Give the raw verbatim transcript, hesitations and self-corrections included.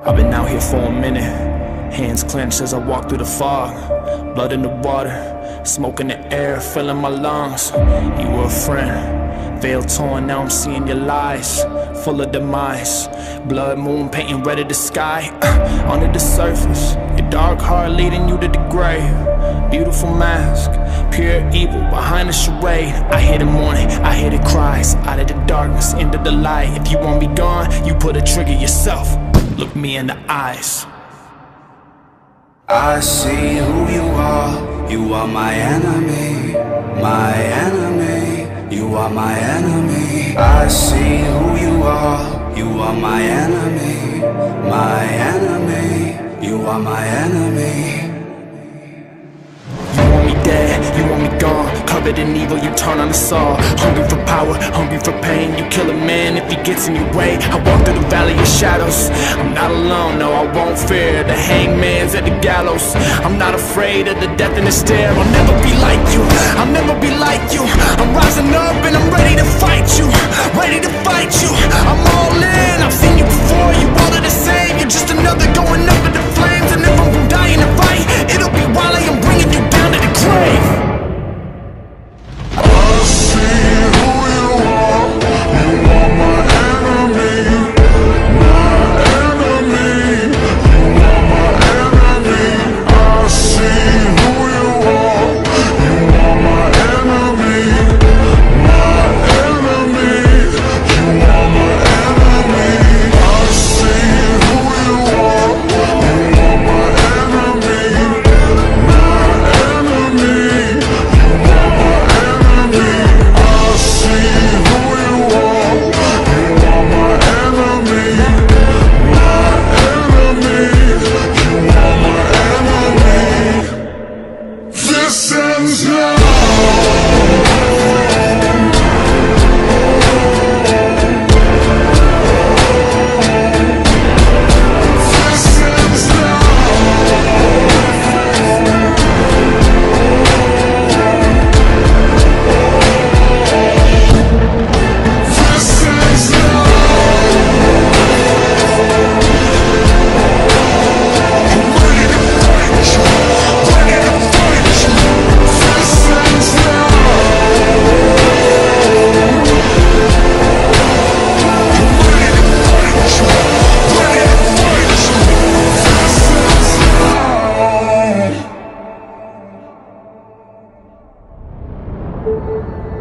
I've been out here for a minute, hands clenched as I walk through the fog. Blood in the water, smoke in the air, filling my lungs. You were a friend, veil torn, now I'm seeing your lies, full of demise. Blood moon painting red of the sky, uh, under the surface, your dark heart leading you to the grave. Beautiful mask, pure evil behind the charade. I hear the mourning, I hear the cries, out of the darkness, into the light. If you want me gone, you put a trigger yourself. Look me in the eyes. I see who you are. You are my enemy, my enemy. You are my enemy. I see who you are. You are my enemy, my enemy. You are my enemy. You want me dead, you want me gone, covered in evil, you turn on the saw. Hungry for power, hungry for pain, you kill a man if he gets in your way. I walk through the valley of shadows, I'm not alone, no I won't fear. The hangman's at the gallows, I'm not afraid of the death in the stare. I'll never be like you, I'll never be like you. I'm rising up and I'm ready to fight you, ready to fight you. I'm all in, I've seen you before, you all are the same. You're just another going up in the flames. And if I'm dying to fight, it'll be while I am bringing you down to the grave. I see who you are. You are my enemy, my enemy. You are my enemy. I see who you are. You are my enemy, my enemy. You are my enemy. I see who you are. You are my enemy, my enemy. You are my enemy. I see who you are. You are my enemy, my enemy. You are my enemy. This ends now. This ends now. This ends now. I'm ready to fight you, ready to fight you. This ends now. I'm ready to fight you, ready to fight you. This ends now.